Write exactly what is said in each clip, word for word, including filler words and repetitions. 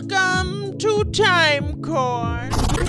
Welcome to Time Court.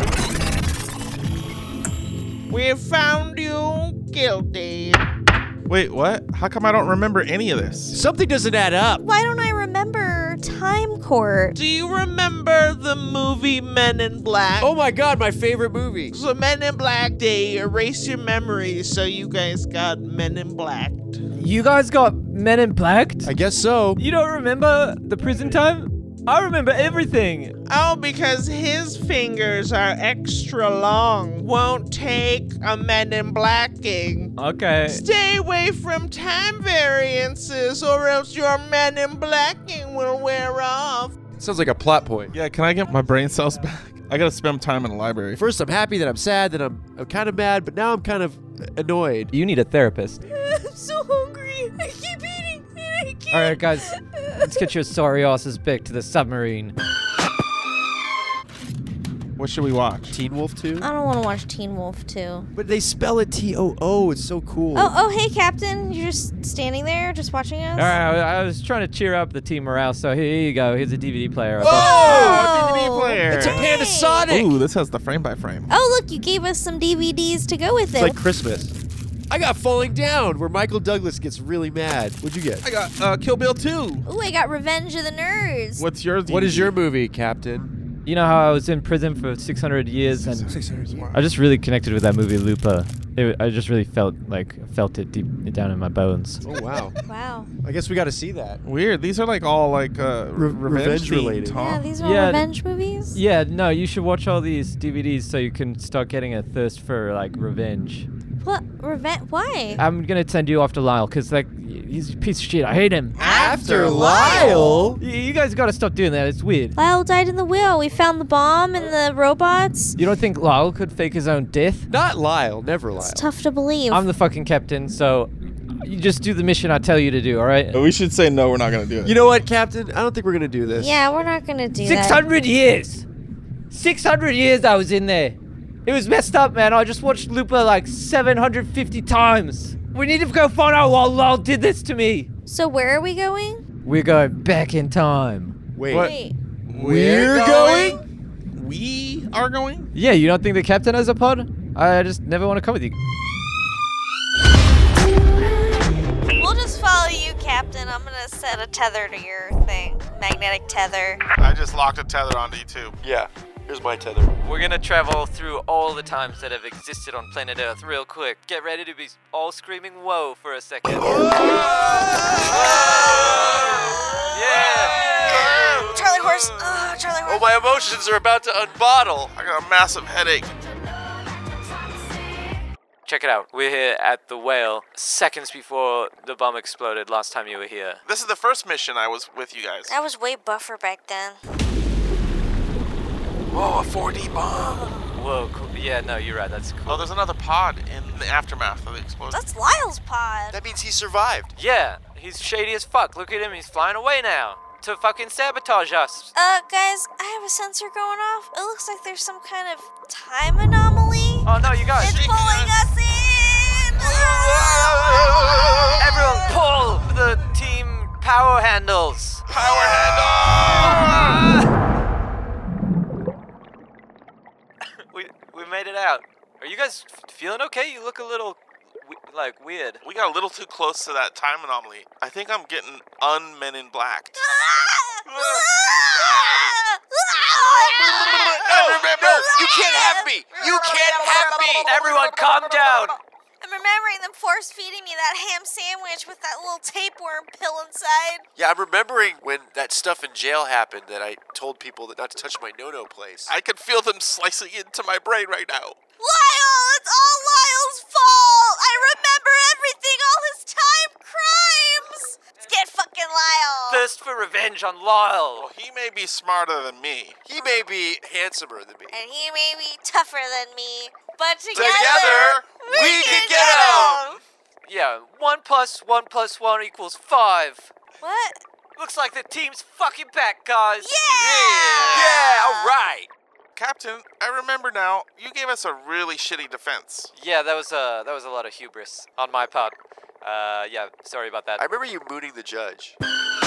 We have found you guilty. Wait, what? How come I don't remember any of this? Something doesn't add up. Why don't I remember Time Court? Do you remember the movie Men in Black? Oh my god, my favorite movie. So Men in Black, they erase your memories, so you guys got Men in Black. You guys got Men in Black? I guess so. You don't remember the prison time? I remember everything. Oh, because his fingers are extra long. Won't take a Men in Blacking. Okay. Stay away from time variances, or else your Men in Blacking will wear off. Sounds like a plot point. Yeah, can I get my brain cells back? I gotta spend time in the library. First, I'm happy, then I'm sad, then I'm, I'm kind of mad, but now I'm kind of annoyed. You need a therapist. I'm so hungry. I keep eating and I can't. All right, guys. Let's get your sorry asses back to the submarine. What should we watch? Teen Wolf two? I don't want to watch Teen Wolf two. But they spell it T O O. It's so cool. Oh, oh, hey, Captain. You're just standing there, just watching us? All right, I was trying to cheer up the team morale, so here you go. Here's a D V D player. Oh, a D V D player. It's a Panasonic. Ooh, this has the frame by frame. Oh, look, you gave us some D V Ds to go with it. It's like Christmas. I got Falling Down, where Michael Douglas gets really mad. What'd you get? I got uh, Kill Bill two. Ooh, I got Revenge of the Nerds. What's yours? What is your movie, Captain? You know how I was in prison for six hundred years, and six hundred years. I just really connected with that movie, Looper. It, I just really felt like felt it deep down in my bones. Oh, wow. Wow. I guess we got to see that. Weird. These are like all like uh, Re- revenge, revenge related. themed, huh? Yeah, these are all Yeah. revenge movies? Yeah, no, you should watch all these D V Ds so you can start getting a thirst for like revenge. What? Revenge? Why? I'm gonna send you off to Lyle, cause like he's a piece of shit. I hate him. After Lyle? Y- You guys gotta stop doing that. It's weird. Lyle died in the wheel. We found the bomb and the robots. You don't think Lyle could fake his own death? Not Lyle. Never Lyle. It's tough to believe. I'm the fucking captain, so you just do the mission I tell you to do, all right? We should say no. We're not gonna do it. You know what, Captain? I don't think we're going to do this. yeah, we're not gonna do Six that. hundred years. Six hundred years I was in there. It was messed up, man. I just watched Looper like seven hundred fifty times. We need to go find out why Lyle did this to me. So where are we going? We're going back in time. Wait. What? Wait. We're going? We are going? Yeah, you don't think the captain has a pod? I just never want to come with you. We'll just follow you, Captain. I'm gonna set a tether to your thing. Magnetic tether. I just locked a tether onto you too. Yeah. Here's my tether. We're gonna travel through all the times that have existed on planet Earth real quick. Get ready to be all screaming whoa for a second. Yeah! Charlie horse. Oh, Charlie horse. Oh, my emotions are about to unbottle. I got a massive headache. Check it out. We're here at the Whale, seconds before the bomb exploded last time you were here. This is the first mission I was with you guys. I was way buffer back then. Whoa, a four D bomb. Whoa, cool. Yeah, no, you're right. That's cool. Oh, there's another pod in the aftermath of the explosion. That's Lyle's pod. That means he survived. Yeah, he's shady as fuck. Look at him. He's flying away now to fucking sabotage us. Uh, guys, I have a sensor going off. It looks like there's some kind of time anomaly. Oh, no, you guys. It's pulling us in. Everyone pull the team power handles. Power handle! we we made it out. Are you guys f- feeling okay? You look a little we- like weird. We got a little too close to that time anomaly. I think I'm getting un-Men in Blacked. No, no, you can't have me. You can't have me. Everyone, calm down. I'm remembering them force feeding me that ham sandwich with that little tapeworm pill inside. Yeah, I'm remembering when that stuff in jail happened that I told people that not to touch my no-no place. I can feel them slicing into my brain right now. Lyle! It's all Lyle's fault! I remember everything, all his time crimes! Let's get fucking Lyle! Thirst for revenge on Lyle. Well, he may be smarter than me. He may be handsomer than me. And he may be tougher than me, but together, Together, we can get him! Yeah, one plus one plus one equals five. What? Looks like the team's fucking back, guys. Yeah! Yeah, all right. Captain, I remember now. You gave us a really shitty defense. Yeah, that was uh, that was a lot of hubris on my part. Uh, yeah, sorry about that. I remember you mooning the judge.